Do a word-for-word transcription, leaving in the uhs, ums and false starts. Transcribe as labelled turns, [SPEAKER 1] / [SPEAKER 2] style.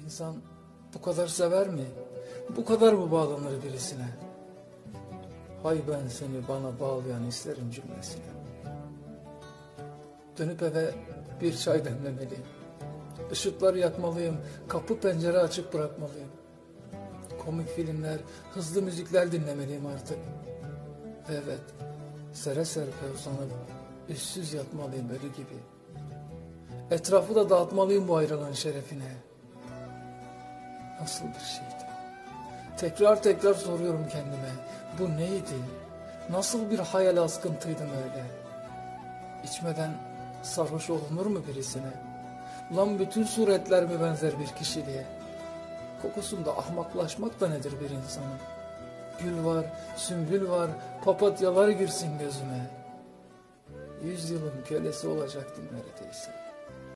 [SPEAKER 1] İnsan bu kadar sever mi? Bu kadar mı bağlanır birisine? Hay ben seni bana bağlayan hislerin cümlesine. Dönüp eve bir çay demlemeliyim. Işıkları yakmalıyım, kapı pencere açık bırakmalıyım. Komik filmler, hızlı müzikler dinlemeliyim artık. Ve evet, sere serpe uzanıp üstsüz yatmalıyım ölü gibi. Etrafı da dağıtmalıyım bu ayrılığın şerefine. Nasıl bir şeydi? Tekrar tekrar soruyorum kendime. Bu neydi? Nasıl bir hayal askıntıydım öyle? İçmeden sarhoş olunur mu birisine? Ulan bütün suretler mi benzer bir kişiliğe? Kokusunda ahmaklaşmak da nedir bir insanın? Gül var, sümbül var, papatyalar girsin gözüme. Yüzyılın kölesi olacaktım neredeyse.